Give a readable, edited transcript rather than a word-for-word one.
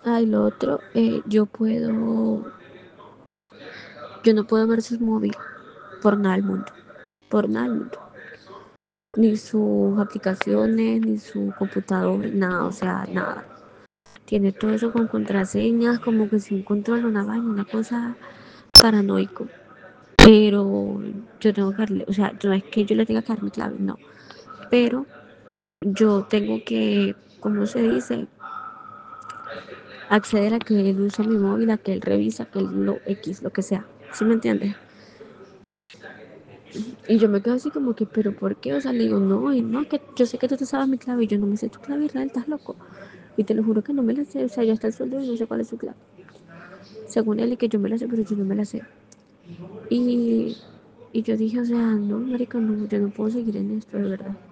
Ay, lo otro, yo no puedo ver su móvil por nada del mundo, por nada del mundo. Ni sus aplicaciones, ni su computador, nada, o sea, nada. Tiene todo eso con contraseñas, como que sin control, una vaina, una cosa paranoico. Pero yo tengo que darle, o sea, no es que yo le tenga que dar mi clave, no. Pero yo tengo que, ¿cómo se dice? Acceder a que él usa mi móvil, a que él revisa, que él lo X, lo que sea. ¿Sí me entiendes? Y yo me quedo así como que, ¿pero por qué? O sea, le digo, no, y no, que yo sé que tú te sabes mi clave y yo no me sé tu clave, Israel, estás loco. Y te lo juro que no me la sé, o sea, ya está el sueldo y no sé cuál es su clave. Según él, y que yo me la sé, pero yo no me la sé. Y, y yo dije, o sea, no, marica, no, yo no puedo seguir en esto, de verdad.